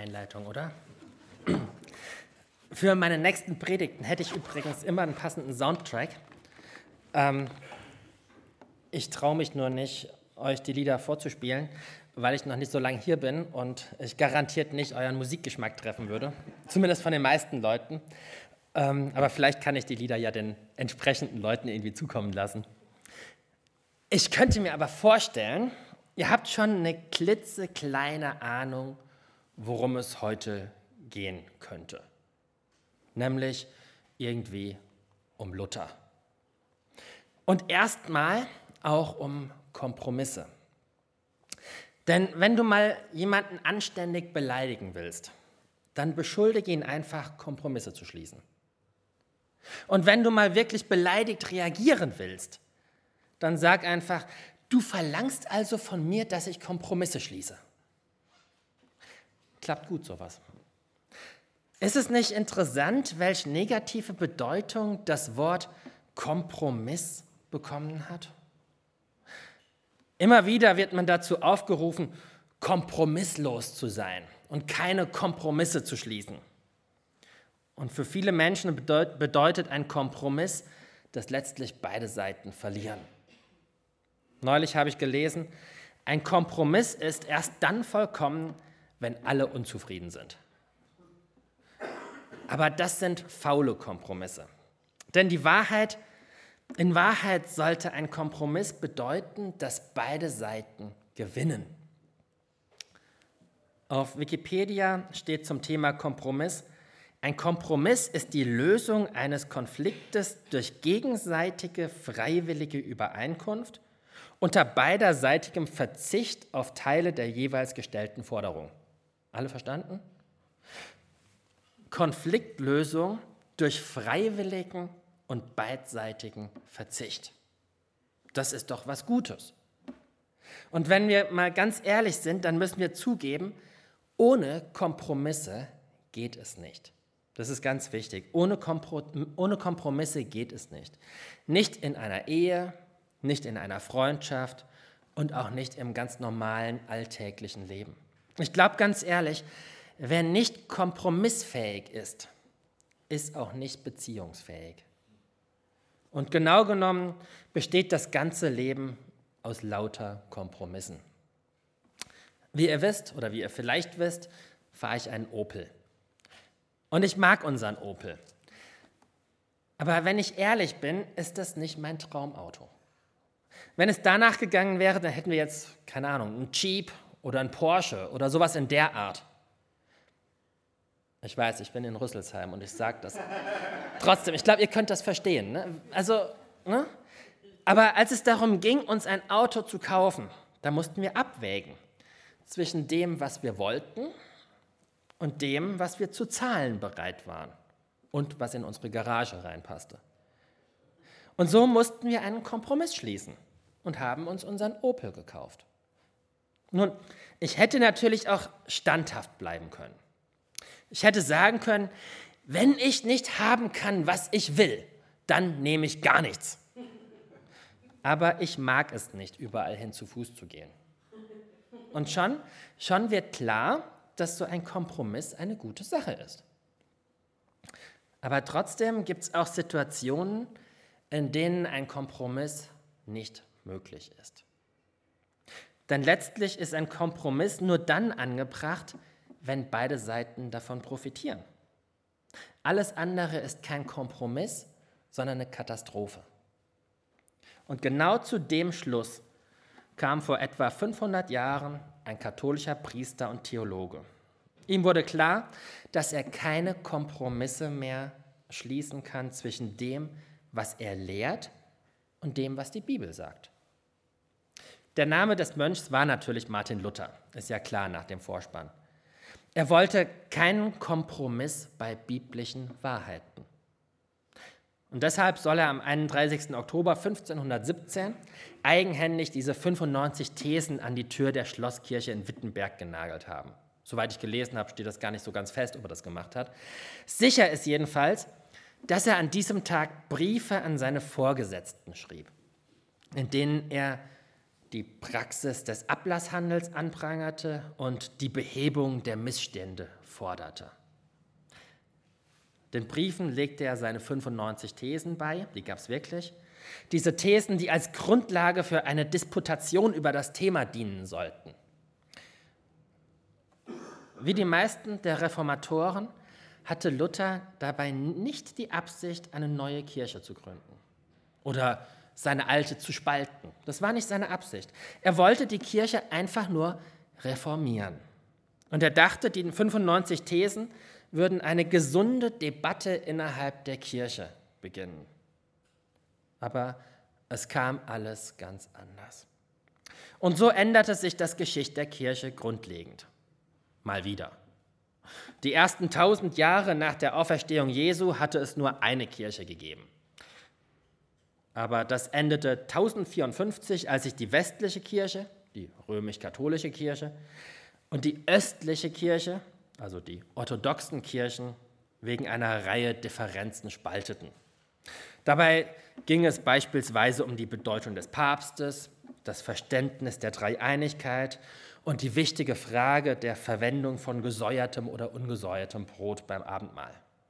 Einleitung, oder? Für meine nächsten Predigten hätte ich übrigens immer einen passenden Soundtrack. Ich traue mich nur nicht, euch die Lieder vorzuspielen, weil ich noch nicht so lange hier bin und ich garantiert nicht euren Musikgeschmack treffen würde. Zumindest von den meisten Leuten. Aber vielleicht kann ich die Lieder ja den entsprechenden Leuten irgendwie zukommen lassen. Ich könnte mir aber vorstellen, ihr habt schon eine klitzekleine Ahnung, worum es heute gehen könnte. Nämlich irgendwie um Luther. Und erstmal auch um Kompromisse. Denn wenn du mal jemanden anständig beleidigen willst, dann beschuldige ihn einfach, Kompromisse zu schließen. Und wenn du mal wirklich beleidigt reagieren willst, dann sag einfach, du verlangst also von mir, dass ich Kompromisse schließe. Klappt gut sowas. Ist es nicht interessant, welche negative Bedeutung das Wort Kompromiss bekommen hat? Immer wieder wird man dazu aufgerufen, kompromisslos zu sein und keine Kompromisse zu schließen. Und für viele Menschen bedeutet ein Kompromiss, dass letztlich beide Seiten verlieren. Neulich habe ich gelesen, ein Kompromiss ist erst dann vollkommen, wenn alle unzufrieden sind. Aber das sind faule Kompromisse. Denn in Wahrheit sollte ein Kompromiss bedeuten, dass beide Seiten gewinnen. Auf Wikipedia steht zum Thema Kompromiss: Ein Kompromiss ist die Lösung eines Konfliktes durch gegenseitige freiwillige Übereinkunft unter beiderseitigem Verzicht auf Teile der jeweils gestellten Forderung. Alle verstanden? Konfliktlösung durch freiwilligen und beidseitigen Verzicht. Das ist doch was Gutes. Und wenn wir mal ganz ehrlich sind, dann müssen wir zugeben, ohne Kompromisse geht es nicht. Das ist ganz wichtig. Ohne Kompromisse geht es nicht. Nicht in einer Ehe, nicht in einer Freundschaft und auch nicht im ganz normalen alltäglichen Leben. Ich glaube ganz ehrlich, wer nicht kompromissfähig ist, ist auch nicht beziehungsfähig. Und genau genommen besteht das ganze Leben aus lauter Kompromissen. Wie ihr wisst oder wie ihr vielleicht wisst, fahre ich einen Opel. Und ich mag unseren Opel. Aber wenn ich ehrlich bin, ist das nicht mein Traumauto. Wenn es danach gegangen wäre, dann hätten wir jetzt, keine Ahnung, einen Jeep oder einen Porsche oder sowas in der Art. Ich weiß, ich bin in Rüsselsheim und ich sage das. Trotzdem, ich glaube, ihr könnt das verstehen. Ne? Ne? Aber als es darum ging, uns ein Auto zu kaufen, da mussten wir abwägen zwischen dem, was wir wollten und dem, was wir zu zahlen bereit waren und was in unsere Garage reinpasste. Und so mussten wir einen Kompromiss schließen und haben uns unseren Opel gekauft. Nun, ich hätte natürlich auch standhaft bleiben können. Ich hätte sagen können, wenn ich nicht haben kann, was ich will, dann nehme ich gar nichts. Aber ich mag es nicht, überall hin zu Fuß zu gehen. Und schon wird klar, dass so ein Kompromiss eine gute Sache ist. Aber trotzdem gibt es auch Situationen, in denen ein Kompromiss nicht möglich ist. Denn letztlich ist ein Kompromiss nur dann angebracht, wenn beide Seiten davon profitieren. Alles andere ist kein Kompromiss, sondern eine Katastrophe. Und genau zu dem Schluss kam vor etwa 500 Jahren ein katholischer Priester und Theologe. Ihm wurde klar, dass er keine Kompromisse mehr schließen kann zwischen dem, was er lehrt, und dem, was die Bibel sagt. Der Name des Mönchs war natürlich Martin Luther, ist ja klar nach dem Vorspann. Er wollte keinen Kompromiss bei biblischen Wahrheiten. Und deshalb soll er am 31. Oktober 1517 eigenhändig diese 95 Thesen an die Tür der Schlosskirche in Wittenberg genagelt haben. Soweit ich gelesen habe, steht das gar nicht so ganz fest, ob er das gemacht hat. Sicher ist jedenfalls, dass er an diesem Tag Briefe an seine Vorgesetzten schrieb, in denen er die Praxis des Ablasshandels anprangerte und die Behebung der Missstände forderte. Den Briefen legte er seine 95 Thesen bei, die gab es wirklich. Diese Thesen, die als Grundlage für eine Disputation über das Thema dienen sollten. Wie die meisten der Reformatoren hatte Luther dabei nicht die Absicht, eine neue Kirche zu gründen oder seine alte zu spalten. Das war nicht seine Absicht. Er wollte die Kirche einfach nur reformieren. Und er dachte, die 95 Thesen würden eine gesunde Debatte innerhalb der Kirche beginnen. Aber es kam alles ganz anders. Und so änderte sich das Geschicht der Kirche grundlegend. Mal wieder. Die ersten 1000 Jahre nach der Auferstehung Jesu hatte es nur eine Kirche gegeben. Aber das endete 1054, als sich die westliche Kirche, die römisch-katholische Kirche, und die östliche Kirche, also die orthodoxen Kirchen, wegen einer Reihe Differenzen spalteten. Dabei ging es beispielsweise um die Bedeutung des Papstes, das Verständnis der Dreieinigkeit und die wichtige Frage der Verwendung von gesäuertem oder ungesäuertem Brot beim Abendmahl.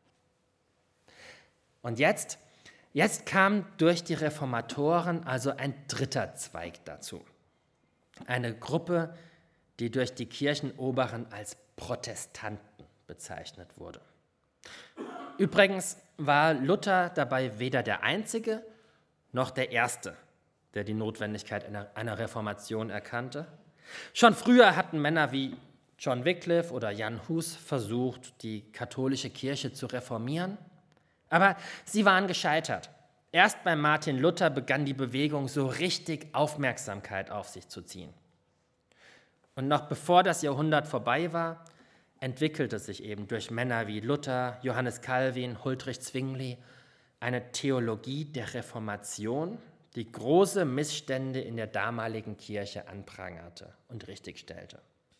Und jetzt kam durch die Reformatoren also ein dritter Zweig dazu. Eine Gruppe, die durch die Kirchenoberen als Protestanten bezeichnet wurde. Übrigens war Luther dabei weder der Einzige noch der Erste, der die Notwendigkeit einer Reformation erkannte. Schon früher hatten Männer wie John Wycliffe oder Jan Hus versucht, die katholische Kirche zu reformieren, aber sie waren gescheitert. Erst bei Martin Luther begann die Bewegung so richtig Aufmerksamkeit auf sich zu ziehen. Und noch bevor das Jahrhundert vorbei war, entwickelte sich eben durch Männer wie Luther, Johannes Calvin, Huldrych Zwingli eine Theologie der Reformation, die große Missstände in der damaligen Kirche anprangerte und richtigstellte.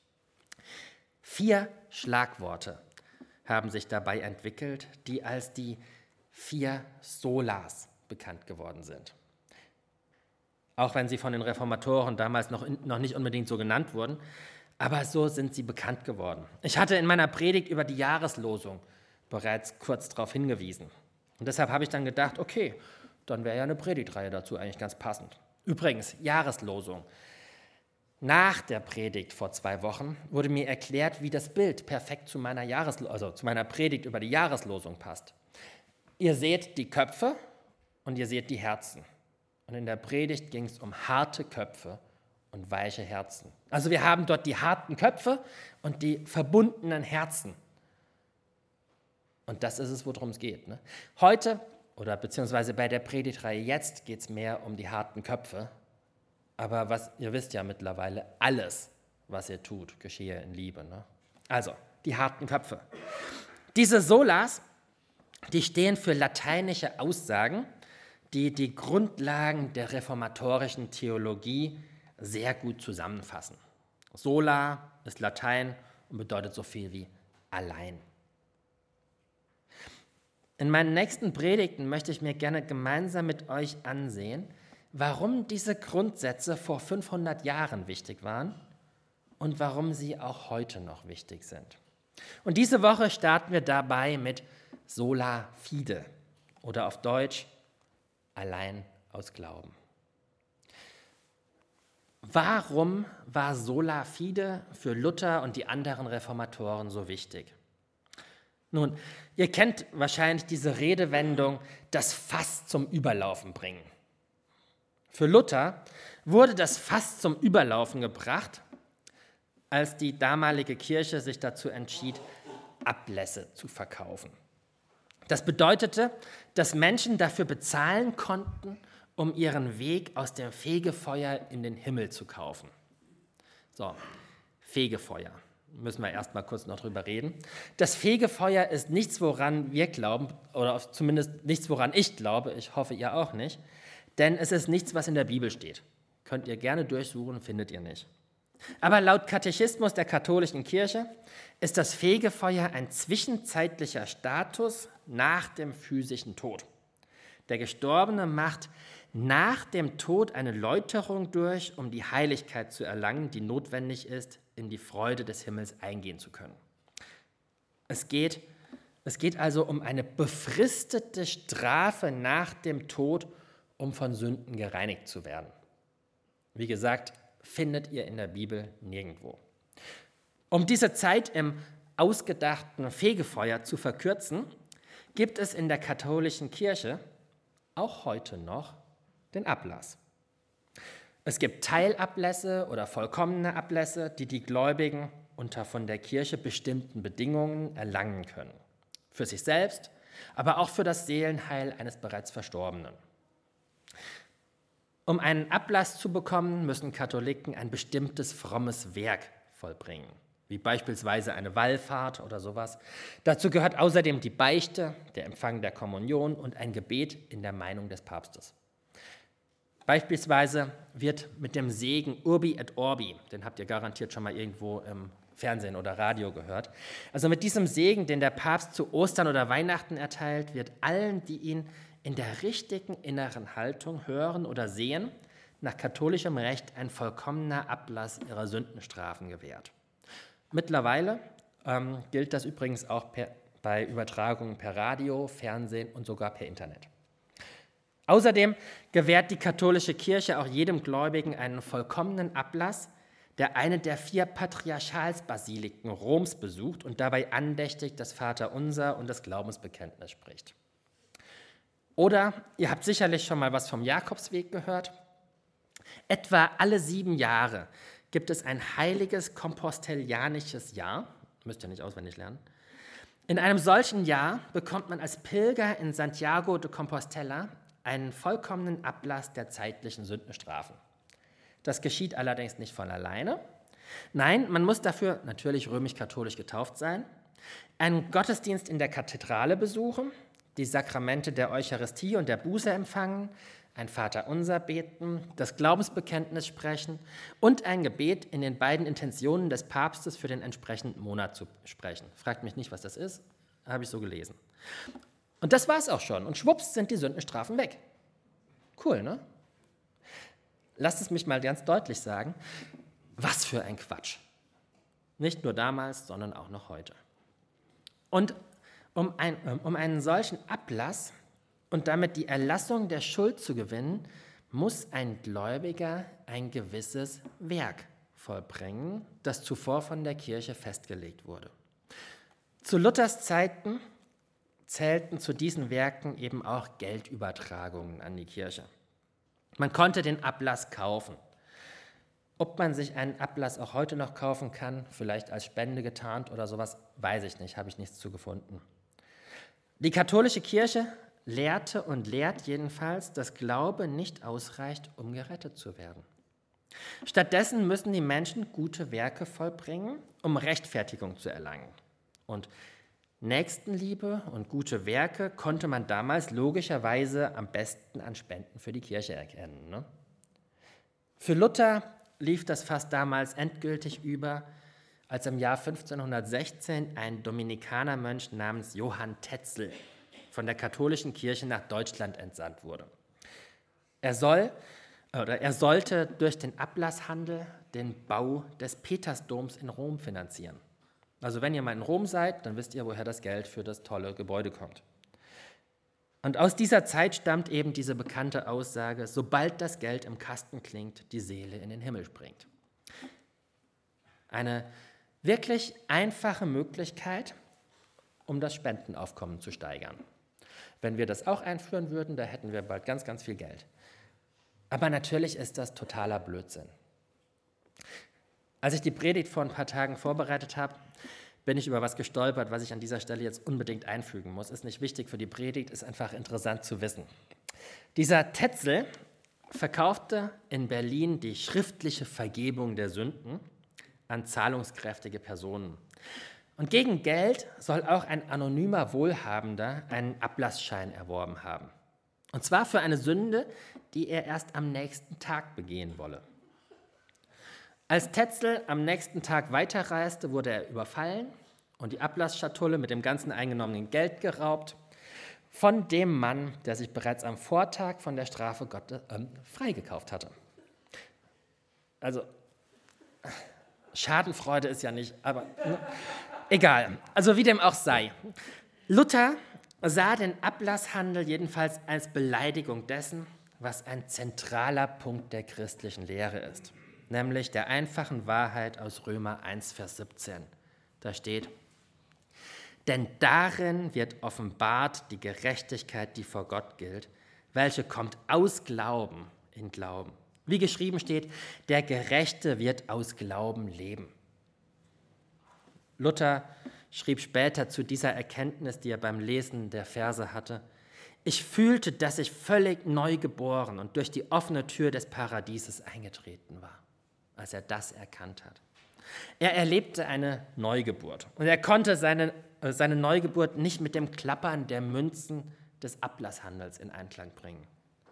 4 Schlagworte haben sich dabei entwickelt, die als die 4 Solas bekannt geworden sind. Auch wenn sie von den Reformatoren damals noch nicht unbedingt so genannt wurden, aber so sind sie bekannt geworden. Ich hatte in meiner Predigt über die Jahreslosung bereits kurz darauf hingewiesen. Und deshalb habe ich dann gedacht, okay, dann wäre ja eine Predigtreihe dazu eigentlich ganz passend. Übrigens, Jahreslosung. Nach der Predigt vor 2 Wochen wurde mir erklärt, wie das Bild perfekt zu meiner Predigt über die Jahreslosung passt. Ihr seht die Köpfe und ihr seht die Herzen. Und in der Predigt ging es um harte Köpfe und weiche Herzen. Also wir haben dort die harten Köpfe und die verbundenen Herzen. Und das ist es, worum es geht. Ne? Heute, oder beziehungsweise bei der Predigtreihe jetzt, geht es mehr um die harten Köpfe. Aber ihr wisst ja mittlerweile, alles, was ihr tut, geschehe in Liebe. Ne? Also, die harten Köpfe. Diese Solas, die stehen für lateinische Aussagen, die die Grundlagen der reformatorischen Theologie sehr gut zusammenfassen. Sola ist Latein und bedeutet so viel wie allein. In meinen nächsten Predigten möchte ich mir gerne gemeinsam mit euch ansehen, warum diese Grundsätze vor 500 Jahren wichtig waren und warum sie auch heute noch wichtig sind. Und diese Woche starten wir dabei mit Sola Fide oder auf Deutsch allein aus Glauben. Warum war Sola Fide für Luther und die anderen Reformatoren so wichtig? Nun, ihr kennt wahrscheinlich diese Redewendung, das Fass zum Überlaufen bringen. Für Luther wurde das Fass zum Überlaufen gebracht, als die damalige Kirche sich dazu entschied, Ablässe zu verkaufen. Das bedeutete, dass Menschen dafür bezahlen konnten, um ihren Weg aus dem Fegefeuer in den Himmel zu kaufen. So, Fegefeuer. Müssen wir erst mal kurz noch drüber reden. Das Fegefeuer ist nichts, woran wir glauben, oder zumindest nichts, woran ich glaube. Ich hoffe, ihr auch nicht. Denn es ist nichts, was in der Bibel steht. Könnt ihr gerne durchsuchen, findet ihr nicht. Aber laut Katechismus der katholischen Kirche ist das Fegefeuer ein zwischenzeitlicher Status nach dem physischen Tod. Der Gestorbene macht nach dem Tod eine Läuterung durch, um die Heiligkeit zu erlangen, die notwendig ist, in die Freude des Himmels eingehen zu können. Es geht also um eine befristete Strafe nach dem Tod, um von Sünden gereinigt zu werden. Wie gesagt, findet ihr in der Bibel nirgendwo. Um diese Zeit im ausgedachten Fegefeuer zu verkürzen, gibt es in der katholischen Kirche auch heute noch den Ablass. Es gibt Teilablässe oder vollkommene Ablässe, die die Gläubigen unter von der Kirche bestimmten Bedingungen erlangen können. Für sich selbst, aber auch für das Seelenheil eines bereits Verstorbenen. Um einen Ablass zu bekommen, müssen Katholiken ein bestimmtes frommes Werk vollbringen, wie beispielsweise eine Wallfahrt oder sowas. Dazu gehört außerdem die Beichte, der Empfang der Kommunion und ein Gebet in der Meinung des Papstes. Beispielsweise wird mit dem Segen Urbi et Orbi, den habt ihr garantiert schon mal irgendwo im Fernsehen oder Radio gehört, also mit diesem Segen, den der Papst zu Ostern oder Weihnachten erteilt, wird allen, die ihn in der richtigen inneren Haltung hören oder sehen, nach katholischem Recht ein vollkommener Ablass ihrer Sündenstrafen gewährt. Mittlerweile gilt das übrigens auch bei Übertragungen per Radio, Fernsehen und sogar per Internet. Außerdem gewährt die katholische Kirche auch jedem Gläubigen einen vollkommenen Ablass, der eine der 4 Patriarchalsbasiliken Roms besucht und dabei andächtig das Vaterunser und das Glaubensbekenntnis spricht. Oder ihr habt sicherlich schon mal was vom Jakobsweg gehört. Etwa alle 7 Jahre gibt es ein heiliges kompostellianisches Jahr, müsst ihr nicht auswendig lernen. In einem solchen Jahr bekommt man als Pilger in Santiago de Compostela einen vollkommenen Ablass der zeitlichen Sündenstrafen. Das geschieht allerdings nicht von alleine. Nein, man muss dafür natürlich römisch-katholisch getauft sein, einen Gottesdienst in der Kathedrale besuchen, die Sakramente der Eucharistie und der Buße empfangen, ein Vaterunser beten, das Glaubensbekenntnis sprechen und ein Gebet in den beiden Intentionen des Papstes für den entsprechenden Monat zu sprechen. Fragt mich nicht, was das ist, habe ich so gelesen. Und das war es auch schon. Und schwupps sind die Sündenstrafen weg. Cool, ne? Lasst es mich mal ganz deutlich sagen. Was für ein Quatsch. Nicht nur damals, sondern auch noch heute. Und um einen solchen Ablass und damit die Erlassung der Schuld zu gewinnen, muss ein Gläubiger ein gewisses Werk vollbringen, das zuvor von der Kirche festgelegt wurde. Zu Luthers Zeiten zählten zu diesen Werken eben auch Geldübertragungen an die Kirche. Man konnte den Ablass kaufen. Ob man sich einen Ablass auch heute noch kaufen kann, vielleicht als Spende getarnt oder sowas, weiß ich nicht, habe ich nichts zu gefunden. Die katholische Kirche lehrte und lehrt jedenfalls, dass Glaube nicht ausreicht, um gerettet zu werden. Stattdessen müssen die Menschen gute Werke vollbringen, um Rechtfertigung zu erlangen. Und Nächstenliebe und gute Werke konnte man damals logischerweise am besten an Spenden für die Kirche erkennen. Ne? Für Luther lief das fast damals endgültig über, als im Jahr 1516 ein Dominikanermönch namens Johann Tetzel von der katholischen Kirche nach Deutschland entsandt wurde. Er sollte durch den Ablasshandel den Bau des Petersdoms in Rom finanzieren. Also wenn ihr mal in Rom seid, dann wisst ihr, woher das Geld für das tolle Gebäude kommt. Und aus dieser Zeit stammt eben diese bekannte Aussage, sobald das Geld im Kasten klingt, die Seele in den Himmel springt. Eine wirklich einfache Möglichkeit, um das Spendenaufkommen zu steigern. Wenn wir das auch einführen würden, da hätten wir bald ganz, ganz viel Geld. Aber natürlich ist das totaler Blödsinn. Als ich die Predigt vor ein paar Tagen vorbereitet habe, bin ich über was gestolpert, was ich an dieser Stelle jetzt unbedingt einfügen muss. Ist nicht wichtig für die Predigt, ist einfach interessant zu wissen. Dieser Tetzel verkaufte in Berlin die schriftliche Vergebung der Sünden an zahlungskräftige Personen. Und gegen Geld soll auch ein anonymer Wohlhabender einen Ablassschein erworben haben. Und zwar für eine Sünde, die er erst am nächsten Tag begehen wolle. Als Tetzel am nächsten Tag weiterreiste, wurde er überfallen und die Ablassschatulle mit dem ganzen eingenommenen Geld geraubt. von dem Mann, der sich bereits am Vortag von der Strafe Gottes freigekauft hatte. Also, Schadenfreude ist ja nicht, aber egal. Also wie dem auch sei. Luther sah den Ablasshandel jedenfalls als Beleidigung dessen, was ein zentraler Punkt der christlichen Lehre ist, nämlich der einfachen Wahrheit aus Römer 1, Vers 17. Da steht: Denn darin wird offenbart die Gerechtigkeit, die vor Gott gilt, welche kommt aus Glauben in Glauben. Wie geschrieben steht, der Gerechte wird aus Glauben leben. Luther schrieb später zu dieser Erkenntnis, die er beim Lesen der Verse hatte: Ich fühlte, dass ich völlig neu geboren und durch die offene Tür des Paradieses eingetreten war, als er das erkannt hat. Er erlebte eine Neugeburt und er konnte seine Neugeburt nicht mit dem Klappern der Münzen des Ablasshandels in Einklang bringen.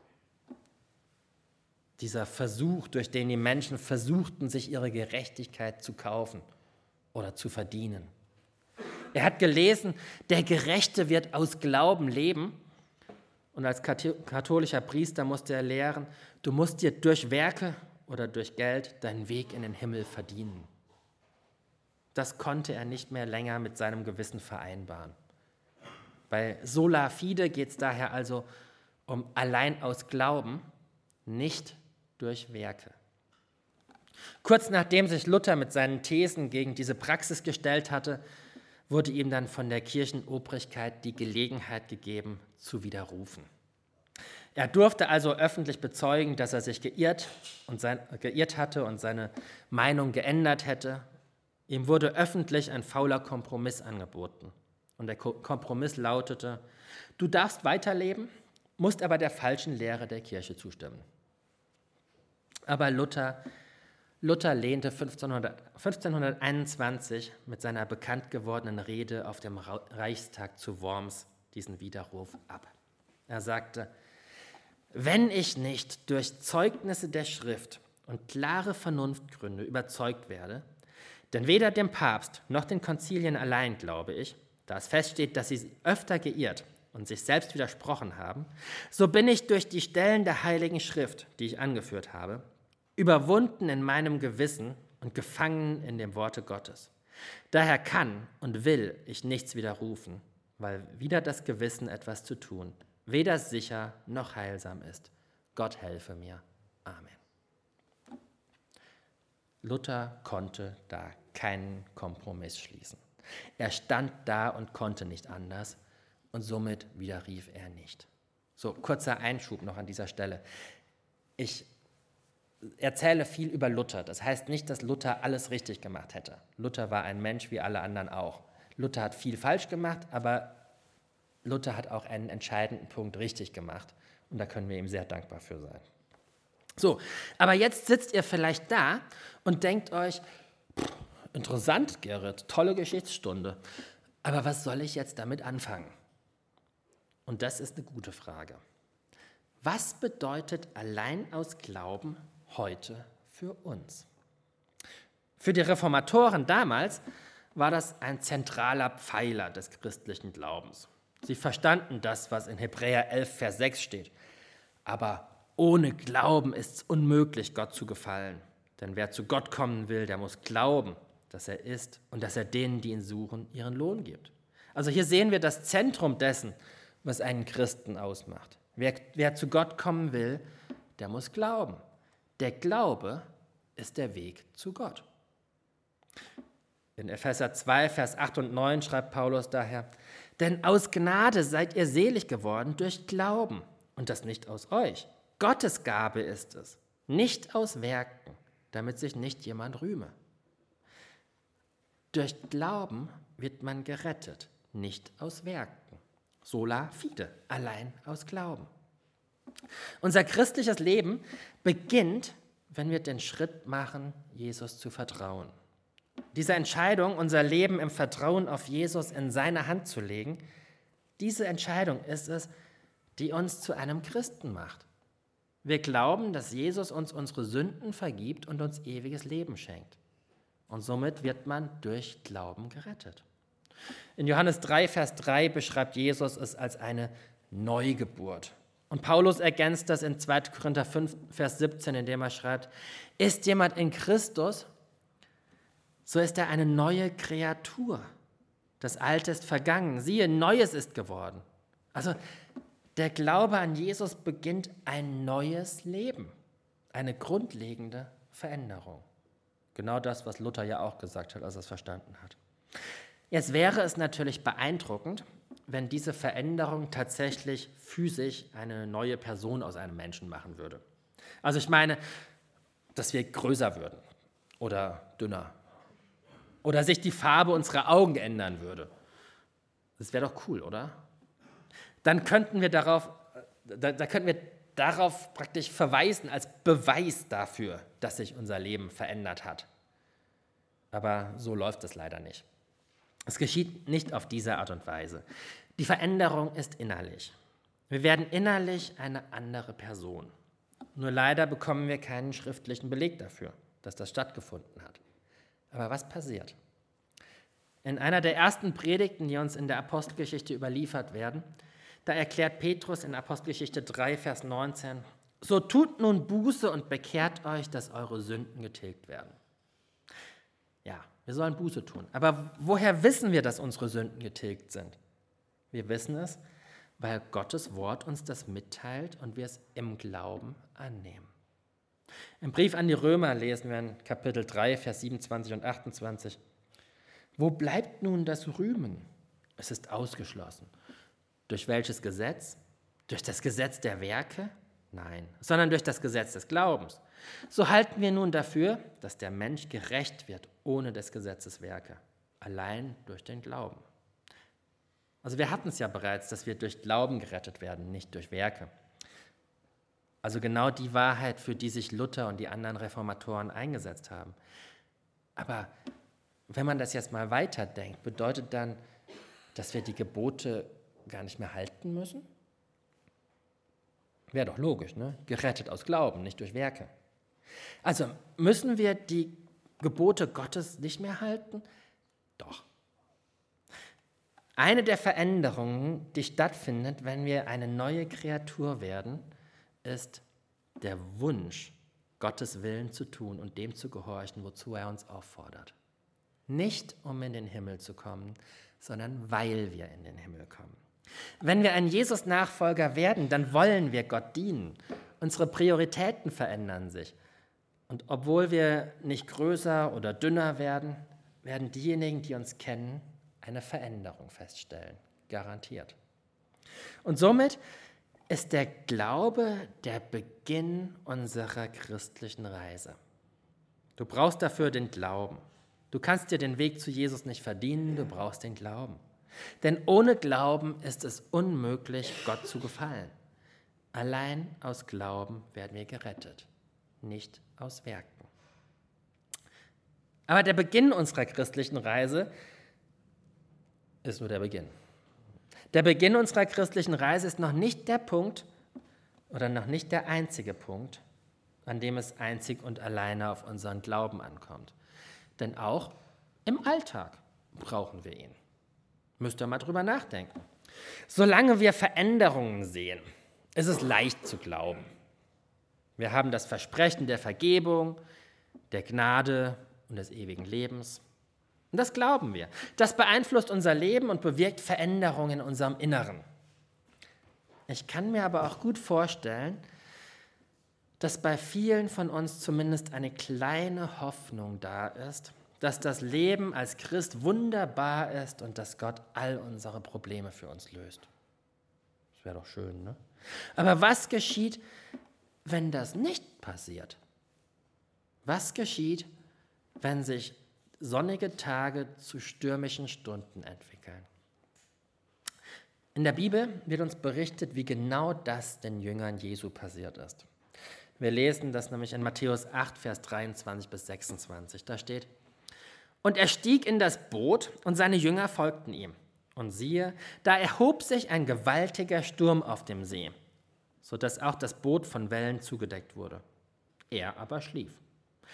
Dieser Versuch, durch den die Menschen versuchten, sich ihre Gerechtigkeit zu kaufen oder zu verdienen. Er hat gelesen, der Gerechte wird aus Glauben leben. Und als katholischer Priester musste er lehren, du musst dir durch Werke oder durch Geld deinen Weg in den Himmel verdienen. Das konnte er nicht mehr länger mit seinem Gewissen vereinbaren. Bei Sola Fide geht es daher also um allein aus Glauben, nicht durch Werke. Kurz nachdem sich Luther mit seinen Thesen gegen diese Praxis gestellt hatte, wurde ihm dann von der Kirchenobrigkeit die Gelegenheit gegeben, zu widerrufen. Er durfte also öffentlich bezeugen, dass er sich geirrt hatte und seine Meinung geändert hätte. Ihm wurde öffentlich ein fauler Kompromiss angeboten. Und der Kompromiss lautete: Du darfst weiterleben, musst aber der falschen Lehre der Kirche zustimmen. Aber Luther lehnte 1521 mit seiner bekannt gewordenen Rede auf dem Reichstag zu Worms diesen Widerruf ab. Er sagte: Wenn ich nicht durch Zeugnisse der Schrift und klare Vernunftgründe überzeugt werde, denn weder dem Papst noch den Konzilien allein glaube ich, da es feststeht, dass sie öfter geirrt und sich selbst widersprochen haben, so bin ich durch die Stellen der Heiligen Schrift, die ich angeführt habe, überwunden in meinem Gewissen und gefangen in dem Worte Gottes. Daher kann und will ich nichts widerrufen, weil wider das Gewissen etwas zu tun weder sicher noch heilsam ist. Gott helfe mir. Amen. Luther konnte da keinen Kompromiss schließen. Er stand da und konnte nicht anders und somit widerrief er nicht. So, kurzer Einschub noch an dieser Stelle. Ich erzähle viel über Luther. Das heißt nicht, dass Luther alles richtig gemacht hätte. Luther war ein Mensch wie alle anderen auch. Luther hat viel falsch gemacht, aber Luther hat auch einen entscheidenden Punkt richtig gemacht. Und da können wir ihm sehr dankbar für sein. So, aber jetzt sitzt ihr vielleicht da und denkt euch, interessant, Gerrit, tolle Geschichtsstunde. Aber was soll ich jetzt damit anfangen? Und das ist eine gute Frage. Was bedeutet allein aus Glauben heute für uns? Für die Reformatoren damals war das ein zentraler Pfeiler des christlichen Glaubens. Sie verstanden das, was in Hebräer 11, Vers 6 steht. Aber ohne Glauben ist es unmöglich, Gott zu gefallen. Denn wer zu Gott kommen will, der muss glauben, dass er ist und dass er denen, die ihn suchen, ihren Lohn gibt. Also hier sehen wir das Zentrum dessen, was einen Christen ausmacht. Wer zu Gott kommen will, der muss glauben. Der Glaube ist der Weg zu Gott. In Epheser 2, Vers 8 und 9 schreibt Paulus daher: Denn aus Gnade seid ihr selig geworden durch Glauben, und das nicht aus euch. Gottes Gabe ist es, nicht aus Werken, damit sich nicht jemand rühme. Durch Glauben wird man gerettet, nicht aus Werken. Sola fide, allein aus Glauben. Unser christliches Leben beginnt, wenn wir den Schritt machen, Jesus zu vertrauen. Diese Entscheidung, unser Leben im Vertrauen auf Jesus in seine Hand zu legen, diese Entscheidung ist es, die uns zu einem Christen macht. Wir glauben, dass Jesus uns unsere Sünden vergibt und uns ewiges Leben schenkt. Und somit wird man durch Glauben gerettet. In Johannes 3, Vers 3 beschreibt Jesus es als eine Neugeburt. Und Paulus ergänzt das in 2. Korinther 5, Vers 17, indem er schreibt, ist jemand in Christus, so ist er eine neue Kreatur. Das Alte ist vergangen, siehe, Neues ist geworden. Also der Glaube an Jesus beginnt ein neues Leben, eine grundlegende Veränderung. Genau das, was Luther ja auch gesagt hat, als er es verstanden hat. Jetzt wäre es natürlich beeindruckend, wenn diese Veränderung tatsächlich physisch eine neue Person aus einem Menschen machen würde. Also ich meine, dass wir größer würden oder dünner oder sich die Farbe unserer Augen ändern würde. Das wäre doch cool, oder? Dann könnten wir darauf praktisch verweisen als Beweis dafür, dass sich unser Leben verändert hat. Aber so läuft es leider nicht. Es geschieht nicht auf diese Art und Weise. Die Veränderung ist innerlich. Wir werden innerlich eine andere Person. Nur leider bekommen wir keinen schriftlichen Beleg dafür, dass das stattgefunden hat. Aber was passiert? In einer der ersten Predigten, die uns in der Apostelgeschichte überliefert werden, da erklärt Petrus in Apostelgeschichte 3, Vers 19, so tut nun Buße und bekehrt euch, dass eure Sünden getilgt werden. Ja, wir sollen Buße tun. Aber woher wissen wir, dass unsere Sünden getilgt sind? Wir wissen es, weil Gottes Wort uns das mitteilt und wir es im Glauben annehmen. Im Brief an die Römer lesen wir in Kapitel 3, Vers 27 und 28, wo bleibt nun das Rühmen? Es ist ausgeschlossen. Durch welches Gesetz? Durch das Gesetz der Werke? Nein, sondern durch das Gesetz des Glaubens. So halten wir nun dafür, dass der Mensch gerecht wird ohne des Gesetzes Werke, allein durch den Glauben. Also wir hatten es ja bereits, dass wir durch Glauben gerettet werden, nicht durch Werke. Also genau die Wahrheit, für die sich Luther und die anderen Reformatoren eingesetzt haben. Aber wenn man das jetzt mal weiterdenkt, bedeutet dann, dass wir die Gebote gar nicht mehr halten müssen? Wäre doch logisch, ne? Gerettet aus Glauben, nicht durch Werke. Also müssen wir die Gebote Gottes nicht mehr halten? Doch. Eine der Veränderungen, die stattfindet, wenn wir eine neue Kreatur werden, ist der Wunsch, Gottes Willen zu tun und dem zu gehorchen, wozu er uns auffordert. Nicht um in den Himmel zu kommen, sondern weil wir in den Himmel kommen. Wenn wir ein Jesus-Nachfolger werden, dann wollen wir Gott dienen. Unsere Prioritäten verändern sich. Und obwohl wir nicht größer oder dünner werden, werden diejenigen, die uns kennen, eine Veränderung feststellen. Garantiert. Und somit ist der Glaube der Beginn unserer christlichen Reise. Du brauchst dafür den Glauben. Du kannst dir den Weg zu Jesus nicht verdienen, du brauchst den Glauben. Denn ohne Glauben ist es unmöglich, Gott zu gefallen. Allein aus Glauben werden wir gerettet, nicht aus Werken. Aber der Beginn unserer christlichen Reise ist nur der Beginn. Der Beginn unserer christlichen Reise ist noch nicht der Punkt oder noch nicht der einzige Punkt, an dem es einzig und alleine auf unseren Glauben ankommt. Denn auch im Alltag brauchen wir ihn. Müsst ihr mal drüber nachdenken. Solange wir Veränderungen sehen, ist es leicht zu glauben. Wir haben das Versprechen der Vergebung, der Gnade und des ewigen Lebens. Und das glauben wir. Das beeinflusst unser Leben und bewirkt Veränderungen in unserem Inneren. Ich kann mir aber auch gut vorstellen, dass bei vielen von uns zumindest eine kleine Hoffnung da ist, dass das Leben als Christ wunderbar ist und dass Gott all unsere Probleme für uns löst. Das wäre doch schön, ne? Aber was geschieht, wenn das nicht passiert? Was geschieht, wenn sich sonnige Tage zu stürmischen Stunden entwickeln? In der Bibel wird uns berichtet, wie genau das den Jüngern Jesu passiert ist. Wir lesen das nämlich in Matthäus 8, Vers 23 bis 26. Da steht: Und er stieg in das Boot, und seine Jünger folgten ihm. Und siehe, da erhob sich ein gewaltiger Sturm auf dem See, sodass auch das Boot von Wellen zugedeckt wurde. Er aber schlief.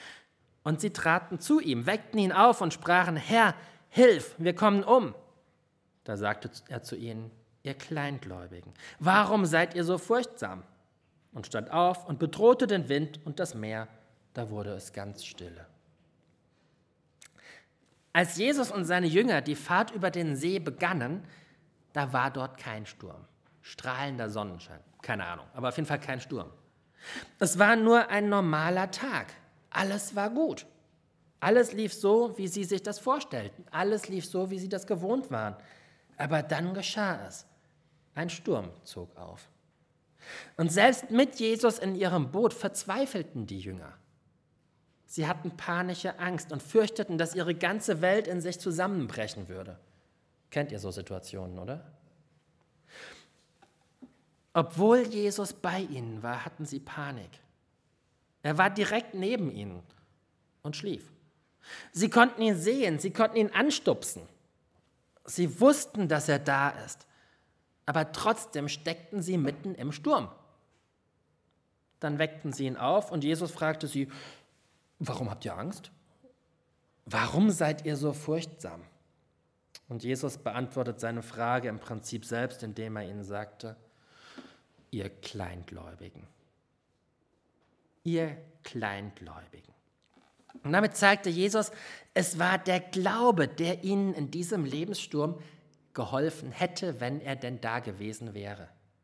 Und sie traten zu ihm, weckten ihn auf und sprachen: Herr, hilf, wir kommen um. Da sagte er zu ihnen: Ihr Kleingläubigen, warum seid ihr so furchtsam? Und stand auf und bedrohte den Wind und das Meer. Da wurde es ganz stille. Als Jesus und seine Jünger die Fahrt über den See begannen, da war dort kein Sturm. Strahlender Sonnenschein, keine Ahnung, aber auf jeden Fall kein Sturm. Es war nur ein normaler Tag. Alles war gut. Alles lief so, wie sie sich das vorstellten. Alles lief so, wie sie das gewohnt waren. Aber dann geschah es. Ein Sturm zog auf. Und selbst mit Jesus in ihrem Boot verzweifelten die Jünger. Sie hatten panische Angst und fürchteten, dass ihre ganze Welt in sich zusammenbrechen würde. Kennt ihr so Situationen, oder? Obwohl Jesus bei ihnen war, hatten sie Panik. Er war direkt neben ihnen und schlief. Sie konnten ihn sehen, sie konnten ihn anstupsen. Sie wussten, dass er da ist, aber trotzdem steckten sie mitten im Sturm. Dann weckten sie ihn auf und Jesus fragte sie: Warum habt ihr Angst? Warum seid ihr so furchtsam? Und Jesus beantwortet seine Frage im Prinzip selbst, indem er ihnen sagte: Ihr Kleingläubigen. Ihr Kleingläubigen. Und damit zeigte Jesus, es war der Glaube, der ihnen in diesem Lebenssturm geholfen hätte, wenn er denn da gewesen wäre.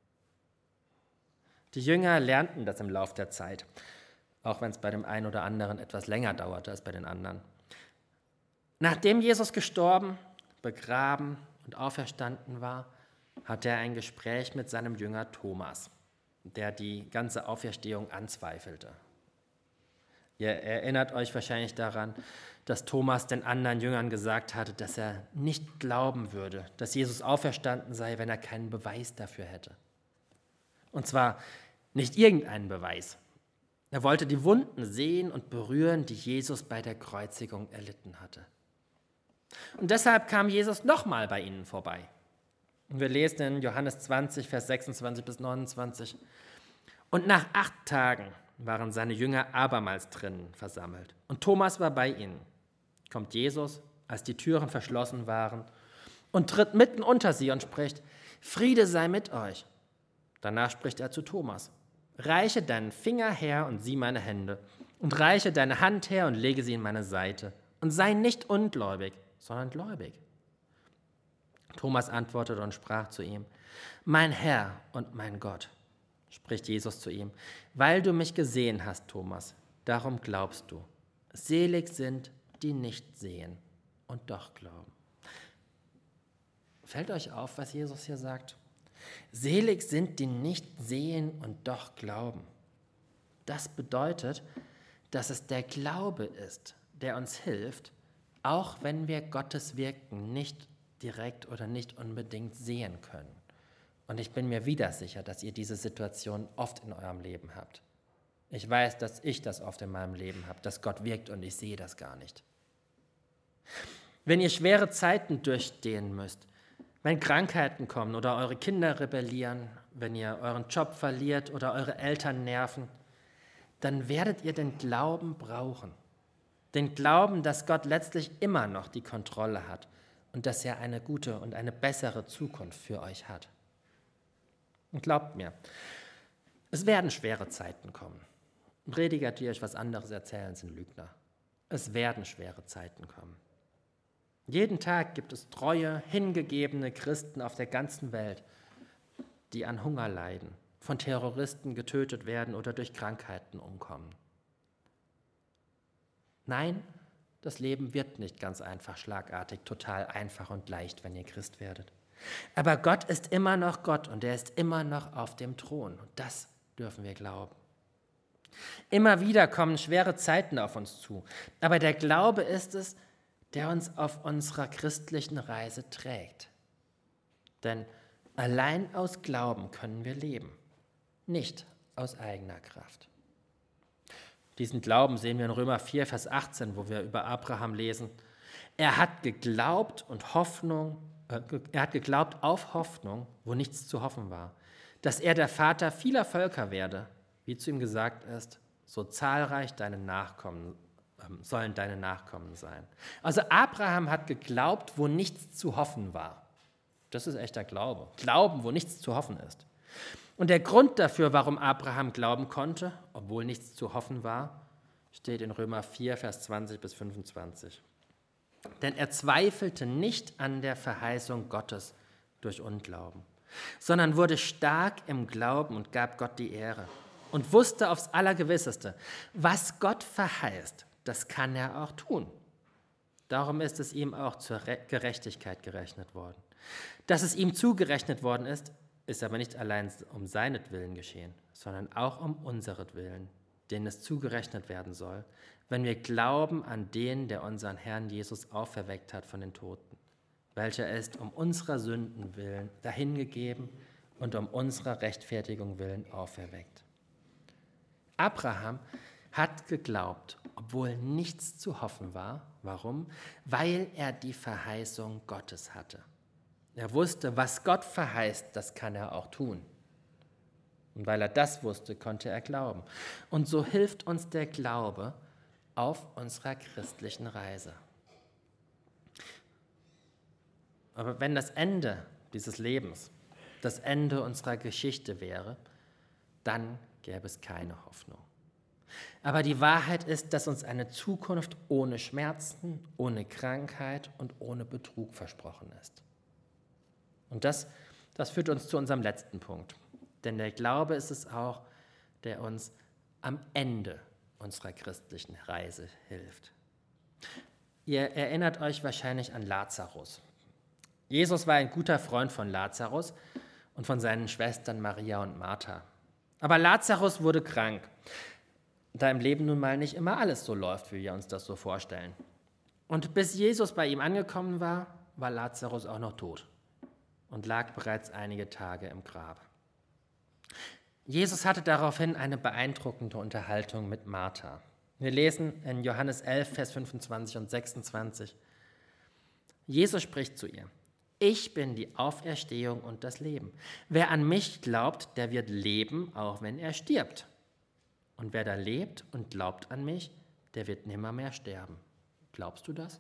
Die Jünger lernten das im Lauf der Zeit, auch wenn es bei dem einen oder anderen etwas länger dauerte als bei den anderen. Nachdem Jesus gestorben, begraben und auferstanden war, hatte er ein Gespräch mit seinem Jünger Thomas, der die ganze Auferstehung anzweifelte. Ihr erinnert euch wahrscheinlich daran, dass Thomas den anderen Jüngern gesagt hatte, dass er nicht glauben würde, dass Jesus auferstanden sei, wenn er keinen Beweis dafür hätte. Und zwar nicht irgendeinen Beweis. Er wollte die Wunden sehen und berühren, die Jesus bei der Kreuzigung erlitten hatte. Und deshalb kam Jesus nochmal bei ihnen vorbei. Und wir lesen in Johannes 20, Vers 26 bis 29. Und nach 8 Tagen waren seine Jünger abermals drinnen versammelt. Und Thomas war bei ihnen. Kommt Jesus, als die Türen verschlossen waren, und tritt mitten unter sie und spricht: Friede sei mit euch. Danach spricht er zu Thomas: Reiche deinen Finger her und sieh meine Hände, und reiche deine Hand her und lege sie in meine Seite, und sei nicht ungläubig, sondern gläubig. Thomas antwortete und sprach zu ihm: Mein Herr und mein Gott. Spricht Jesus zu ihm: Weil du mich gesehen hast, Thomas, darum glaubst du. Selig sind, die nicht sehen und doch glauben. Fällt euch auf, was Jesus hier sagt? Selig sind, die nicht sehen und doch glauben. Das bedeutet, dass es der Glaube ist, der uns hilft, auch wenn wir Gottes Wirken nicht direkt oder nicht unbedingt sehen können. Und ich bin mir wieder sicher, dass ihr diese Situation oft in eurem Leben habt. Ich weiß, dass ich das oft in meinem Leben habe, dass Gott wirkt und ich sehe das gar nicht. Wenn ihr schwere Zeiten durchstehen müsst, wenn Krankheiten kommen oder eure Kinder rebellieren, wenn ihr euren Job verliert oder eure Eltern nerven, dann werdet ihr den Glauben brauchen. Den Glauben, dass Gott letztlich immer noch die Kontrolle hat und dass er eine gute und eine bessere Zukunft für euch hat. Und glaubt mir, es werden schwere Zeiten kommen. Prediger, die euch was anderes erzählen, sind Lügner. Es werden schwere Zeiten kommen. Jeden Tag gibt es treue, hingegebene Christen auf der ganzen Welt, die an Hunger leiden, von Terroristen getötet werden oder durch Krankheiten umkommen. Nein, das Leben wird nicht ganz einfach, schlagartig, total einfach und leicht, wenn ihr Christ werdet. Aber Gott ist immer noch Gott und er ist immer noch auf dem Thron. Und das dürfen wir glauben. Immer wieder kommen schwere Zeiten auf uns zu. Aber der Glaube ist es, der uns auf unserer christlichen Reise trägt. Denn allein aus Glauben können wir leben, nicht aus eigener Kraft. Diesen Glauben sehen wir in Römer 4, Vers 18, wo wir über Abraham lesen. Er hat geglaubt auf Hoffnung, wo nichts zu hoffen war, dass er der Vater vieler Völker werde, wie zu ihm gesagt ist, so zahlreich sollen deine Nachkommen sein. Also Abraham hat geglaubt, wo nichts zu hoffen war. Das ist echter Glaube. Glauben, wo nichts zu hoffen ist. Und der Grund dafür, warum Abraham glauben konnte, obwohl nichts zu hoffen war, steht in Römer 4, Vers 20 bis 25. Denn er zweifelte nicht an der Verheißung Gottes durch Unglauben, sondern wurde stark im Glauben und gab Gott die Ehre und wusste aufs Allergewisseste, was Gott verheißt, das kann er auch tun. Darum ist es ihm auch zur Gerechtigkeit gerechnet worden. Dass es ihm zugerechnet worden ist, ist aber nicht allein um seinetwillen geschehen, sondern auch um unseretwillen, denen es zugerechnet werden soll, wenn wir glauben an den, der unseren Herrn Jesus auferweckt hat von den Toten, welcher ist um unserer Sünden willen dahingegeben und um unserer Rechtfertigung willen auferweckt. Abraham hat geglaubt, obwohl nichts zu hoffen war. Warum? Weil er die Verheißung Gottes hatte. Er wusste, was Gott verheißt, das kann er auch tun. Und weil er das wusste, konnte er glauben. Und so hilft uns der Glaube auf unserer christlichen Reise. Aber wenn das Ende dieses Lebens, das Ende unserer Geschichte wäre, dann gäbe es keine Hoffnung. Aber die Wahrheit ist, dass uns eine Zukunft ohne Schmerzen, ohne Krankheit und ohne Betrug versprochen ist. Und das führt uns zu unserem letzten Punkt. Denn der Glaube ist es auch, der uns am Ende unserer christlichen Reise hilft. Ihr erinnert euch wahrscheinlich an Lazarus. Jesus war ein guter Freund von Lazarus und von seinen Schwestern Maria und Martha. Aber Lazarus wurde krank, da im Leben nun mal nicht immer alles so läuft, wie wir uns das so vorstellen. Und bis Jesus bei ihm angekommen war, war Lazarus auch noch tot und lag bereits einige Tage im Grab. Jesus hatte daraufhin eine beeindruckende Unterhaltung mit Martha. Wir lesen in Johannes 11, Vers 25 und 26. Jesus spricht zu ihr: Ich bin die Auferstehung und das Leben. Wer an mich glaubt, der wird leben, auch wenn er stirbt. Und wer da lebt und glaubt an mich, der wird nimmermehr sterben. Glaubst du das?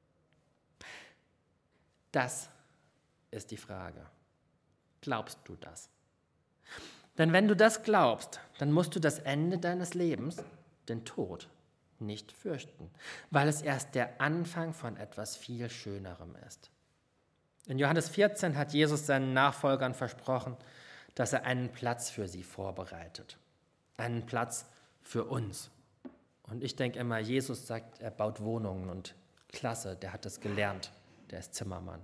Das ist die Frage. Glaubst du das? Denn wenn du das glaubst, dann musst du das Ende deines Lebens, den Tod, nicht fürchten, weil es erst der Anfang von etwas viel Schönerem ist. In Johannes 14 hat Jesus seinen Nachfolgern versprochen, dass er einen Platz für sie vorbereitet. Einen Platz für uns. Und ich denke immer, Jesus sagt, er baut Wohnungen und klasse, der hat das gelernt, der ist Zimmermann.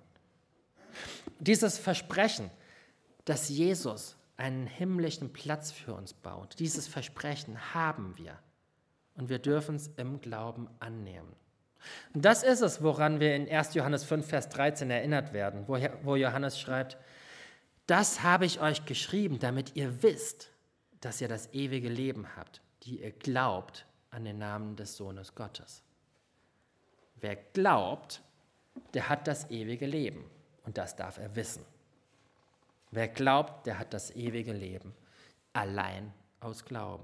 Dieses Versprechen, dass Jesus einen himmlischen Platz für uns baut, dieses Versprechen haben wir. Und wir dürfen es im Glauben annehmen. Und das ist es, woran wir in 1. Johannes 5, Vers 13 erinnert werden, wo Johannes schreibt: Das habe ich euch geschrieben, damit ihr wisst, dass ihr das ewige Leben habt, die ihr glaubt an den Namen des Sohnes Gottes. Wer glaubt, der hat das ewige Leben und das darf er wissen. Wer glaubt, der hat das ewige Leben, allein aus Glauben.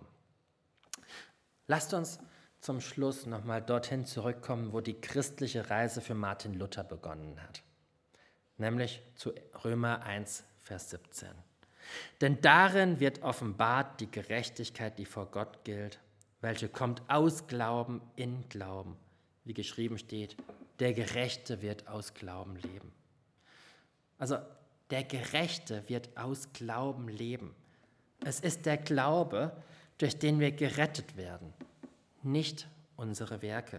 Lasst uns zum Schluss nochmal dorthin zurückkommen, wo die christliche Reise für Martin Luther begonnen hat, nämlich zu Römer 1, Vers 17. Denn darin wird offenbart die Gerechtigkeit, die vor Gott gilt, welche kommt aus Glauben in Glauben. Wie geschrieben steht, der Gerechte wird aus Glauben leben. Also der Gerechte wird aus Glauben leben. Es ist der Glaube, durch den wir gerettet werden, nicht unsere Werke.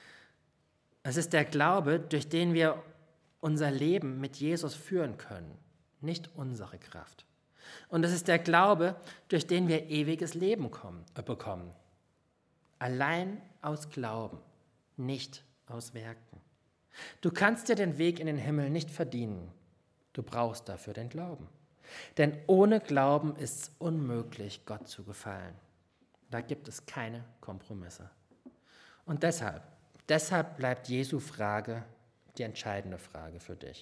Es ist der Glaube, durch den wir unser Leben mit Jesus führen können, nicht unsere Kraft. Und es ist der Glaube, durch den wir ewiges Leben bekommen. Allein aus Glauben, nicht aus Werken. Du kannst dir den Weg in den Himmel nicht verdienen. Du brauchst dafür den Glauben. Denn ohne Glauben ist es unmöglich, Gott zu gefallen. Da gibt es keine Kompromisse. Und deshalb bleibt Jesu Frage die entscheidende Frage für dich.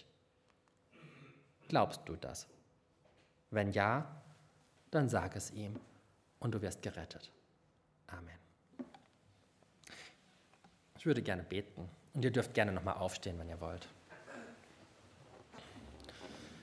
Glaubst du das? Wenn ja, dann sag es ihm und du wirst gerettet. Amen. Ich würde gerne beten und ihr dürft gerne nochmal aufstehen, wenn ihr wollt.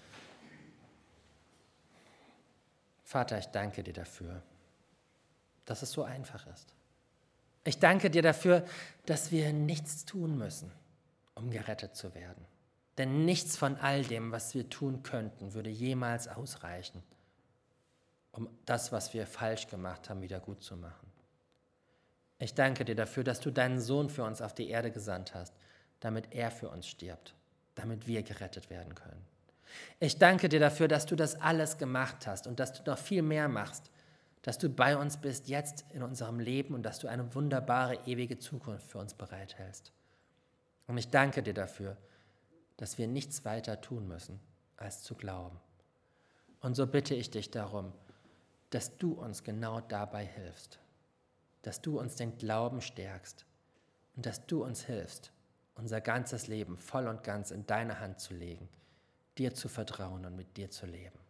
Vater, ich danke dir dafür, dass es so einfach ist. Ich danke dir dafür, dass wir nichts tun müssen, um gerettet zu werden. Denn nichts von all dem, was wir tun könnten, würde jemals ausreichen, um das, was wir falsch gemacht haben, wieder gut zu machen. Ich danke dir dafür, dass du deinen Sohn für uns auf die Erde gesandt hast, damit er für uns stirbt, damit wir gerettet werden können. Ich danke dir dafür, dass du das alles gemacht hast und dass du noch viel mehr machst, dass du bei uns bist jetzt in unserem Leben und dass du eine wunderbare, ewige Zukunft für uns bereithältst. Und ich danke dir dafür, dass wir nichts weiter tun müssen, als zu glauben. Und so bitte ich dich darum, dass du uns genau dabei hilfst, dass du uns den Glauben stärkst und dass du uns hilfst, unser ganzes Leben voll und ganz in deine Hand zu legen, dir zu vertrauen und mit dir zu leben.